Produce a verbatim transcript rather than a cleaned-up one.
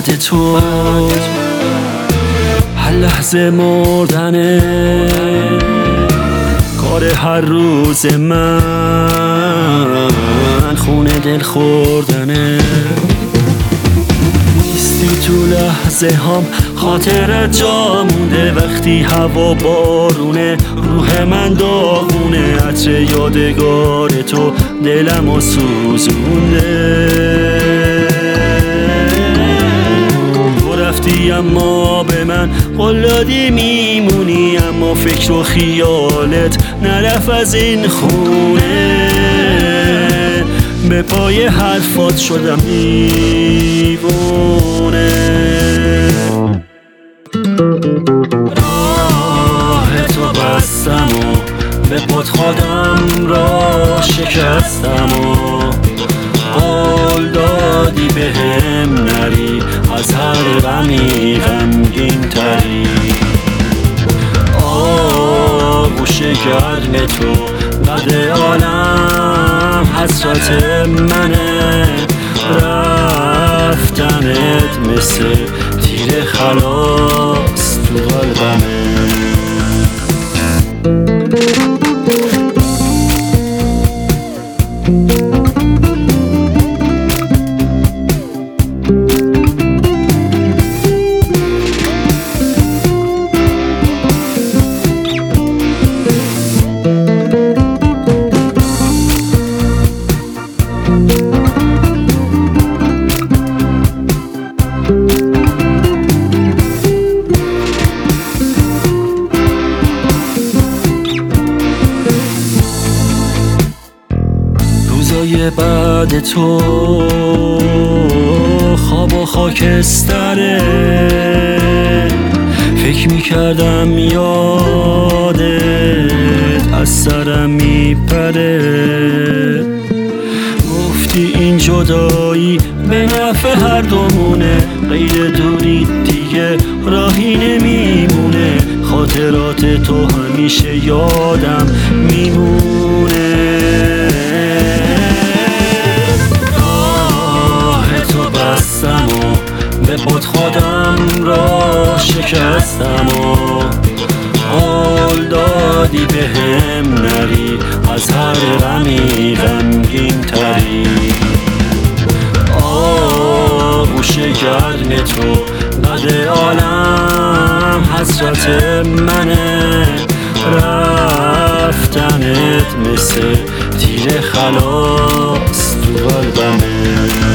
بعد تو هر لحظه مردنه، کار هر روز من خونه دل خوردنه. نیستی تو لحظه هم خاطرت جا مونده، وقتی هوا بارونه روح من داغونه، عطر یادگار تو دلمو سوزونده. تو رفتی اما به من قول دادی میمونی، اما فکر و خیالت نرفت از این خونه. به پای حرفات شدم دیوونه. راه تو بستم و به پات خودم را شکستم و قول دادی بهم نری از هر غمی غمگین تری. آغوش گرم تو بعد عالم حسرت منه، رفتنت مثل تیر خلاص تو قلبمه. روزای بعد تو خواب و خاکستره، فکر میکردم یادت از سرم میپره. گفتی این جدایی به نفع هر دومونه، غیر دوری دیگه راهی نمیمونه. خاطرات تو همیشه یادم میمونه. به پات خودم را شکستم و قول دادی بهم نری از هر غمی غمگین تری. آغوش گرم تو بعد عالم حسرت منه، رفتنت مثل تیر خلاص تو قلبمه.